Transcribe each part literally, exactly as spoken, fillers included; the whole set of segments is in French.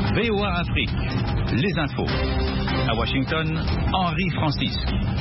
V O A Afrique, les infos. À Washington, Henri Francis.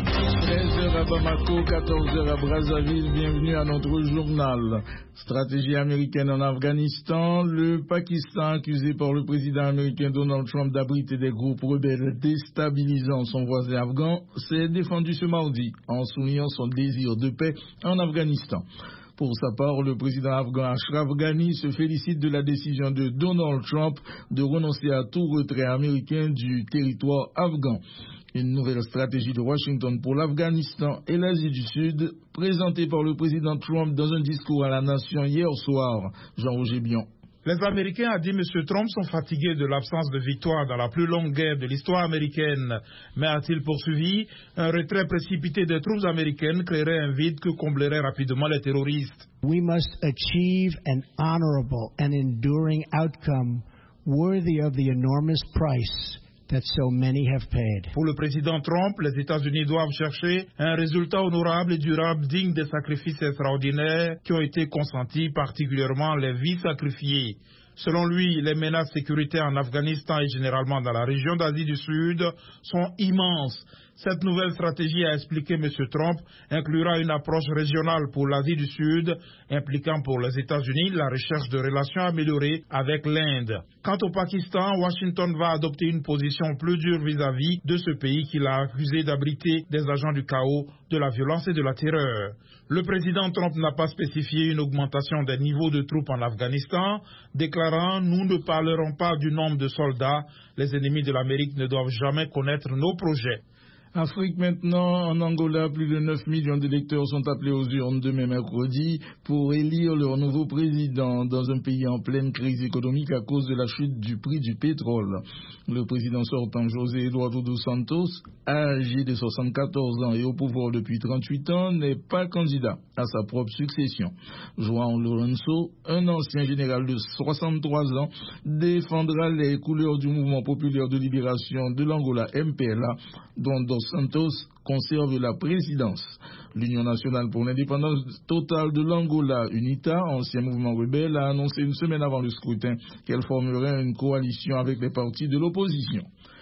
treize heures à Bamako, quatorze heures à Brazzaville. Bienvenue à notre journal. Stratégie américaine en Afghanistan. Le Pakistan, accusé par le président américain Donald Trump d'abriter des groupes rebelles déstabilisant son voisin afghan, s'est défendu ce mardi en soulignant son désir de paix en Afghanistan. Pour sa part, le président afghan Ashraf Ghani se félicite de la décision de Donald Trump de renoncer à tout retrait américain du territoire afghan. Une nouvelle stratégie de Washington pour l'Afghanistan et l'Asie du Sud, présentée par le président Trump dans un discours à la nation hier soir. Jean-Roger Bion. Les Américains, a dit M. Trump, sont fatigués de l'absence de victoire dans la plus longue guerre de l'histoire américaine. Mais a-t-il poursuivi, un retrait précipité des troupes américaines créerait un vide que comblerait rapidement les terroristes. We must achieve an honorable and enduring outcome worthy of the enormous price that so many have paid. Pour le président Trump, les États-Unis doivent chercher un résultat honorable et durable digne des sacrifices extraordinaires qui ont été consentis, particulièrement les vies sacrifiées. Selon lui, les menaces sécuritaires en Afghanistan et généralement dans la région d'Asie du Sud sont immenses. Cette nouvelle stratégie, a expliqué M. Trump, inclura une approche régionale pour l'Asie du Sud, impliquant pour les États-Unis la recherche de relations améliorées avec l'Inde. Quant au Pakistan, Washington va adopter une position plus dure vis-à-vis de ce pays qu'il a accusé d'abriter des agents du chaos, de la violence et de la terreur. Le président Trump n'a pas spécifié une augmentation des niveaux de troupes en Afghanistan, déclarant « Nous ne parlerons pas du nombre de soldats. Les ennemis de l'Amérique ne doivent jamais connaître nos projets. » Afrique maintenant, en Angola, plus de neuf millions d'électeurs sont appelés aux urnes demain mercredi pour élire leur nouveau président dans un pays en pleine crise économique à cause de la chute du prix du pétrole. Le président sortant, José Eduardo dos Santos, âgé de soixante-quatorze ans et au pouvoir depuis trente-huit ans, n'est pas candidat à sa propre succession. João Lourenço, un ancien général de soixante-trois ans, défendra les couleurs du mouvement populaire de libération de l'Angola M P L A, dont Dos Santos conserve la présidence. L'Union nationale pour l'indépendance totale de l'Angola, UNITA, ancien mouvement rebelle, a annoncé une semaine avant le scrutin qu'elle formerait une coalition avec les partis de l'opposition.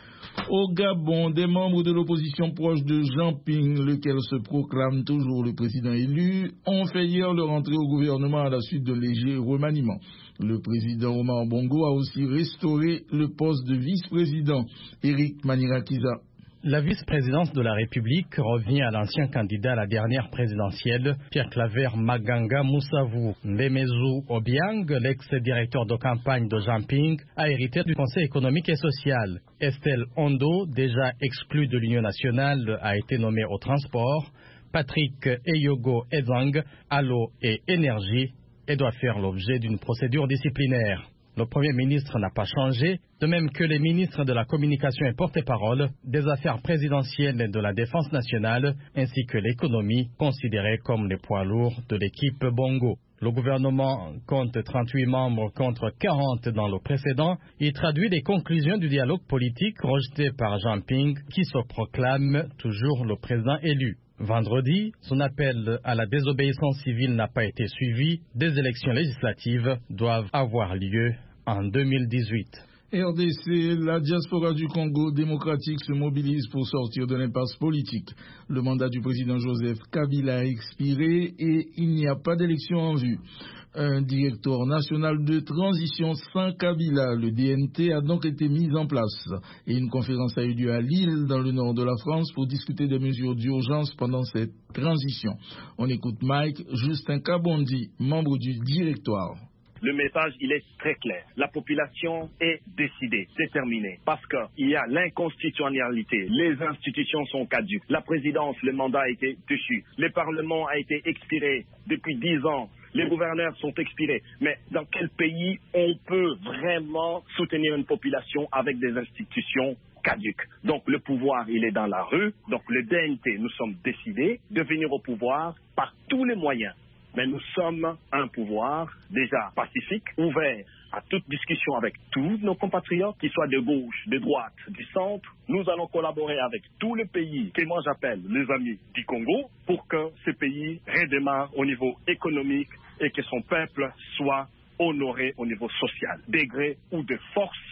Au Gabon, des membres de l'opposition proche de Jean Ping, lequel se proclame toujours le président élu, ont fait hier leur entrée au gouvernement à la suite de légers remaniements. Le président Omar Bongo a aussi restauré le poste de vice-président. Éric Manirakiza. La vice-présidence de la République revient à l'ancien candidat à la dernière présidentielle, Pierre-Claver Maganga Moussavou. Mbemezou Obiang, l'ex-directeur de campagne de Jean Ping, a hérité du Conseil économique et social. Estelle Ondo, déjà exclue de l'Union nationale, a été nommée au transport. Patrick Eyogo Ezang, à l'eau et énergie, et doit faire l'objet d'une procédure disciplinaire. Le Premier ministre n'a pas changé, de même que les ministres de la communication et porte-parole, des affaires présidentielles et de la défense nationale, ainsi que l'économie, considérés comme les poids lourds de l'équipe Bongo. Le gouvernement compte trente-huit membres contre quarante dans le précédent. Il traduit les conclusions du dialogue politique rejeté par Jean Ping, qui se proclame toujours le président élu. Vendredi, son appel à la désobéissance civile n'a pas été suivi. Des élections législatives doivent avoir lieu en deux mille dix-huit. R D C, la diaspora du Congo démocratique se mobilise pour sortir de l'impasse politique. Le mandat du président Joseph Kabila a expiré et il n'y a pas d'élection en vue. Un directeur national de transition sans Kabila, le D N T, a donc été mis en place. Et une conférence a eu lieu à Lille, dans le nord de la France, pour discuter des mesures d'urgence pendant cette transition. On écoute Mike Justin Kabondi, membre du directoire. Le message, il est très clair. La population est décidée, déterminée, parce qu'il y a l'inconstitutionnalité. Les institutions sont caduques. La présidence, le mandat a été déchu. Le Parlement a été expiré depuis dix ans. Les gouverneurs sont expirés. Mais dans quel pays on peut vraiment soutenir une population avec des institutions caduques? Donc le pouvoir, il est dans la rue. Donc le D N T, nous sommes décidés de venir au pouvoir par tous les moyens. Mais nous sommes un pouvoir déjà pacifique, ouvert à toute discussion avec tous nos compatriotes, qu'ils soient de gauche, de droite, du centre. Nous allons collaborer avec tous les pays que moi j'appelle les amis du Congo pour que ce pays redémarre au niveau économique et que son peuple soit honoré au niveau social. De gré ou de force,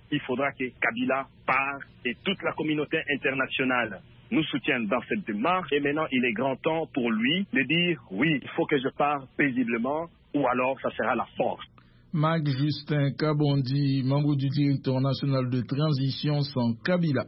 il faudra que Kabila parte et toute la communauté internationale nous soutienne dans cette démarche. Et maintenant, il est grand temps pour lui de dire oui, il faut que je parte paisiblement ou alors ça sera la force. Marc Justin Kabondi, membre du directoire national de transition sans Kabila.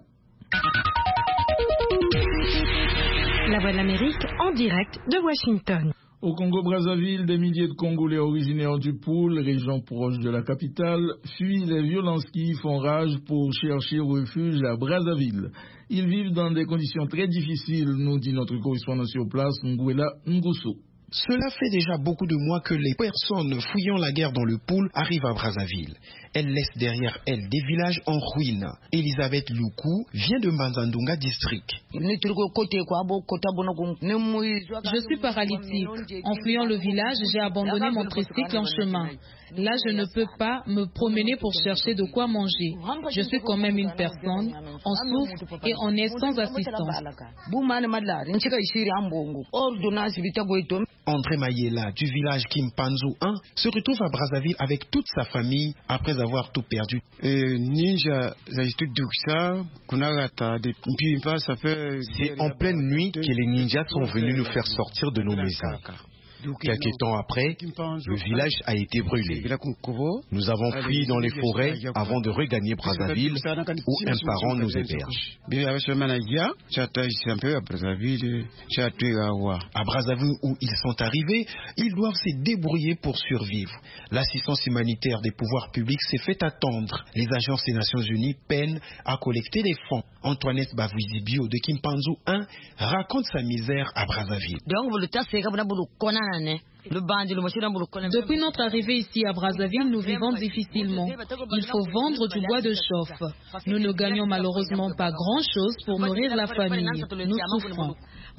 La Voix de l'Amérique en direct de Washington. Au Congo-Brazzaville, des milliers de Congolais originaires du Poul, région proche de la capitale, fuient les violences qui y font rage pour chercher refuge à Brazzaville. Ils vivent dans des conditions très difficiles, nous dit notre correspondant sur place, Nguela Ngusso. Cela fait déjà beaucoup de mois que les personnes fouillant la guerre dans le Poul arrivent à Brazzaville. Elles laissent derrière elles des villages en ruine. Elisabeth Loukou vient de Manzandunga district. Je suis paralytique. En fuyant le village, j'ai abandonné mon tricycle en chemin. Là, je ne peux pas me promener pour chercher de quoi manger. Je suis quand même une personne. On souffre et on est sans assistance. André Mayela du village Kimpanzo un se retrouve à Brazzaville avec toute sa famille après avoir tout perdu. C'est en pleine nuit que les ninjas sont venus nous faire sortir de nos maisons. Quelques temps après, le village a été brûlé. Nous avons fui dans les forêts avant de regagner Brazzaville, où un parent nous héberge. À Brazzaville où ils sont arrivés, ils doivent se débrouiller pour survivre. L'assistance humanitaire des pouvoirs publics s'est fait attendre. Les agences des Nations Unies peinent à collecter des fonds. Antoinette Bavouizibio de Kimpanzo un raconte sa misère à Brazzaville. Depuis notre arrivée ici à Brazzaville, nous vivons difficilement. Il faut vendre du bois de chauffe. Nous ne gagnons malheureusement pas grand-chose pour nourrir la famille. Nous souffrons.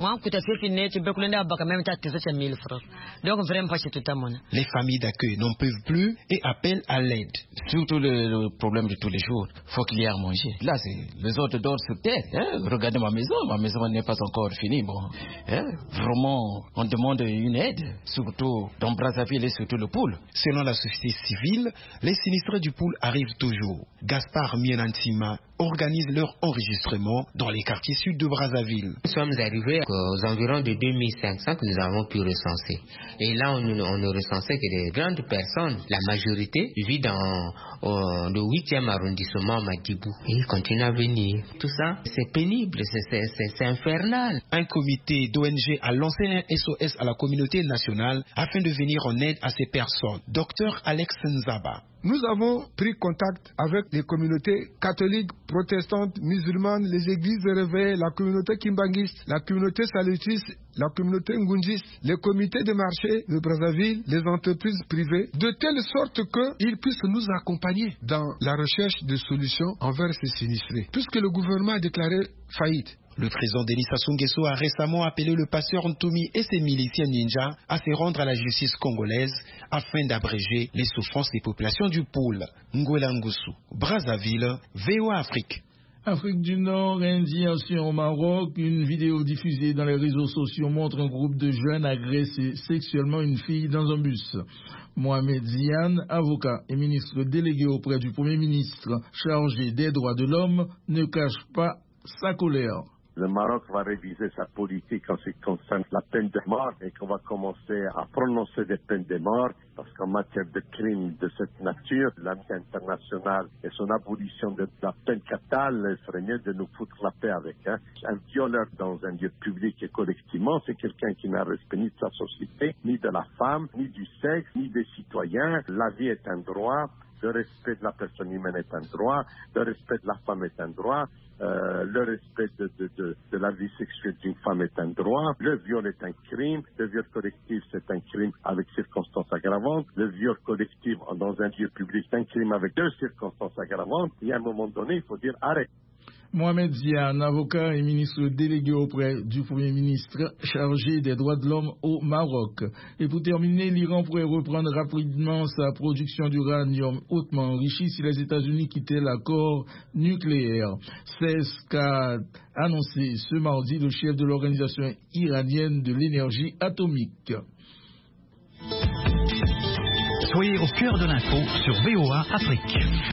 Les familles d'accueil n'en peuvent plus et appellent à l'aide. Surtout le, le problème de tous les jours, il faut qu'il y ait à manger. Là, les autres dorment sur terre. Hein? Regardez ma maison, ma maison n'est pas encore finie. Bon, hein? Vraiment, on demande une aide, surtout dans Brazzaville et surtout le Poul. Selon la société civile, les sinistrés du Poul arrivent toujours. Gaspard Mienantima organisent leur enregistrement dans les quartiers sud de Brazzaville. Nous sommes arrivés aux environs de deux mille cinq cents que nous avons pu recenser. Et là, on, on ne recensait que des grandes personnes. La majorité vit dans euh, le huitième arrondissement Madibou. Et ils continuent à venir. Tout ça, c'est pénible, c'est infernal. Un comité d'O N G a lancé un S O S à la communauté nationale afin de venir en aide à ces personnes. Docteur Alex Nzaba. Nous avons pris contact avec les communautés catholiques, protestantes, musulmanes, les églises de réveil, la communauté kimbangiste, la communauté salutiste, la communauté ngundiste, les comités de marché de Brazzaville, les entreprises privées, de telle sorte qu'ils puissent nous accompagner dans la recherche de solutions envers ces sinistrés, puisque le gouvernement a déclaré faillite. Le président Denis Sassou Nguesso a récemment appelé le pasteur Ntoumi et ses miliciens ninjas à se rendre à la justice congolaise afin d'abréger les souffrances des populations du Poul. Nguela Ngusu, Brazzaville, V O A Afrique. Afrique du Nord, indignation au Maroc. Une vidéo diffusée dans les réseaux sociaux montre un groupe de jeunes agresser sexuellement une fille dans un bus. Mohamed Ziane, avocat et ministre délégué auprès du Premier ministre chargé des droits de l'homme, ne cache pas sa colère. Le Maroc va réviser sa politique en ce qui concerne la peine de mort et qu'on va commencer à prononcer des peines de mort parce qu'en matière de crimes de cette nature, l'amnistie internationale et son abolition de la peine capitale serait mieux de nous foutre la paix avec. Hein. Un violeur dans un lieu public et collectivement, c'est quelqu'un qui n'a respect ni de sa société, ni de la femme, ni du sexe, ni des citoyens. La vie est un droit. Le respect de la personne humaine est un droit, le respect de la femme est un droit, euh, le respect de, de, de, de la vie sexuelle d'une femme est un droit, le viol est un crime, le viol collectif c'est un crime avec circonstances aggravantes, le viol collectif dans un lieu public c'est un crime avec deux circonstances aggravantes, et à un moment donné il faut dire arrête. Mohamed Ziane, avocat et ministre délégué auprès du Premier ministre chargé des droits de l'homme au Maroc. Et pour terminer, l'Iran pourrait reprendre rapidement sa production d'uranium hautement enrichi si les États-Unis quittaient l'accord nucléaire. C'est ce qu'a annoncé ce mardi le chef de l'Organisation iranienne de l'énergie atomique. Soyez au cœur de l'info sur V O A Afrique.